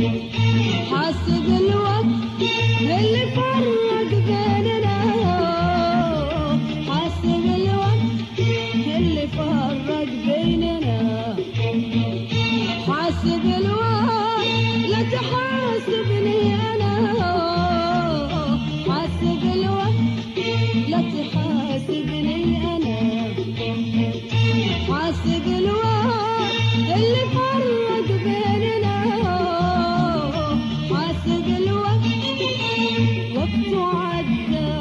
حاسب الوقت اللي فرق بيننا، حاسب الوقت اللي فرق بيننا، حاسب الوقت لا تحاسبني أنا، حاسب الوقت لا تحاسبني أنا، حاسب الوقت اللي فرق بيننا، حاسب الوقت وقته عدى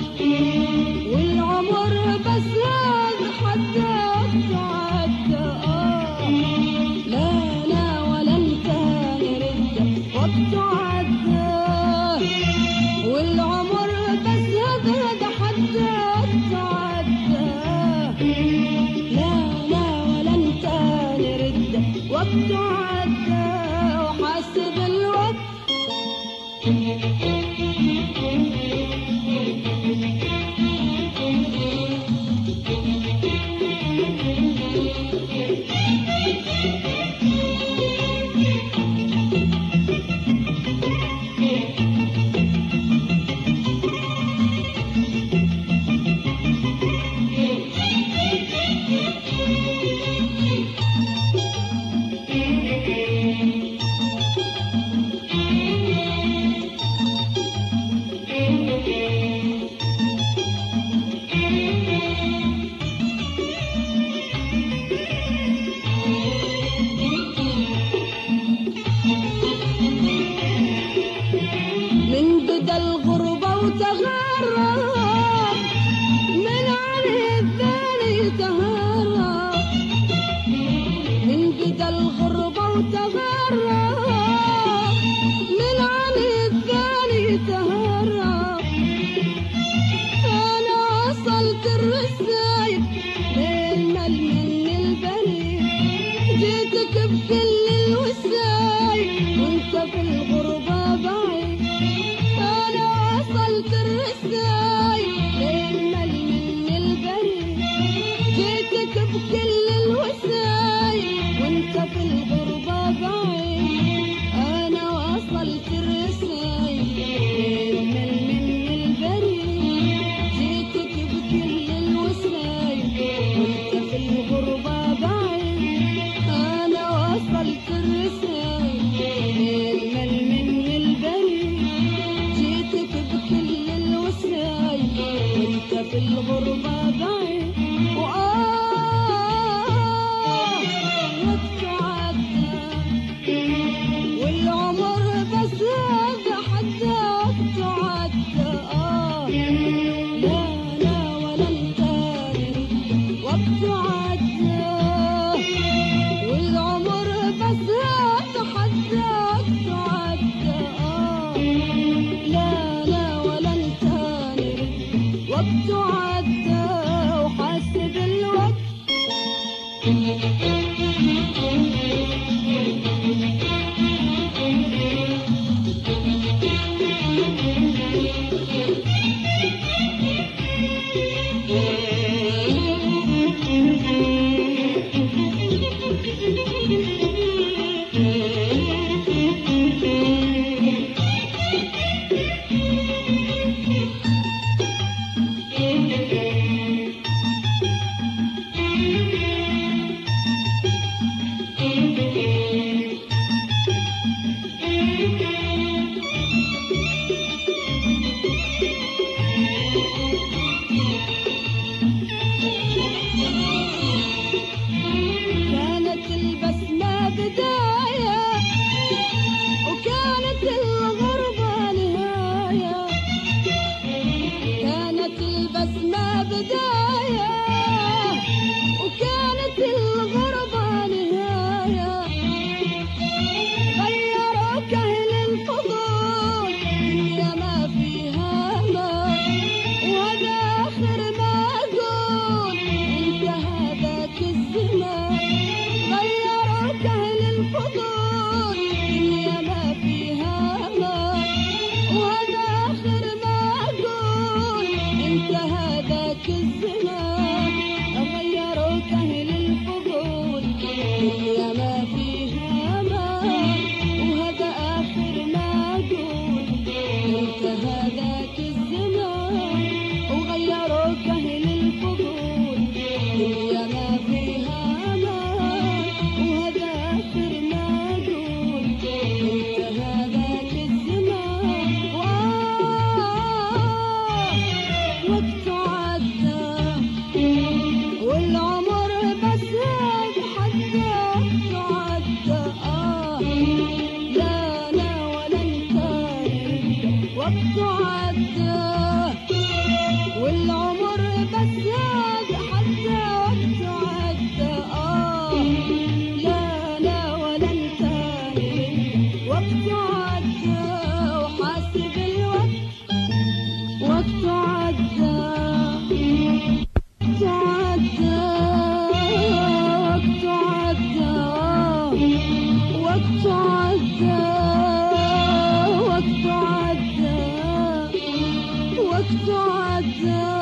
والعمر بس هذا حتى وقته عدى، لا لا ولا انت نرد وقته عدى والعمر بس هذا حتى وقته عدى، لا لا ولا انت نرد وقته عدى وحاسب الوقت. من بدا الغربة وتغرب من عن الثاني تهرب، من بدا الغربة وتغرب من عن الثاني تهرب، أنا وصلت الرسايل للمل من البريد، جيتك بكل الوسايل وانت في الغربة بعيد، وصلت الرسايل للمل من البريد، جيتك بكل الوسايل وانت في الغربة بعيد، أنا وصلت الرسايل للمل من البريد، جيتك بكل الوسايل وانت في الغربة بعيد، أنا وصلت الرسايل للمل من البريد، جيتك بكل الوسايل وانت في الغربة بعيد، وقته عدى والعمر بس هذا حتى وقته عدى، لا لا ولا انت نرد وقته عدى والعمر بس هذا حتى وقته عدى، لا لا ولا انت نرد وقته عدى وحاسب الوقت. كانت البسمة بداية وكانت الغربة نهاية، كانت البسمة بداية وكانت الغربة نهاية، غيروك أهل الفضول الدنيا ما فيها ما، وهذا آخر ما أقول انتهى ذاك الزمان، غيروك أهل الفضول الدنيا ما فيها ما، وهذا آخر ما أقول انتهى ذاك الزمان. عدى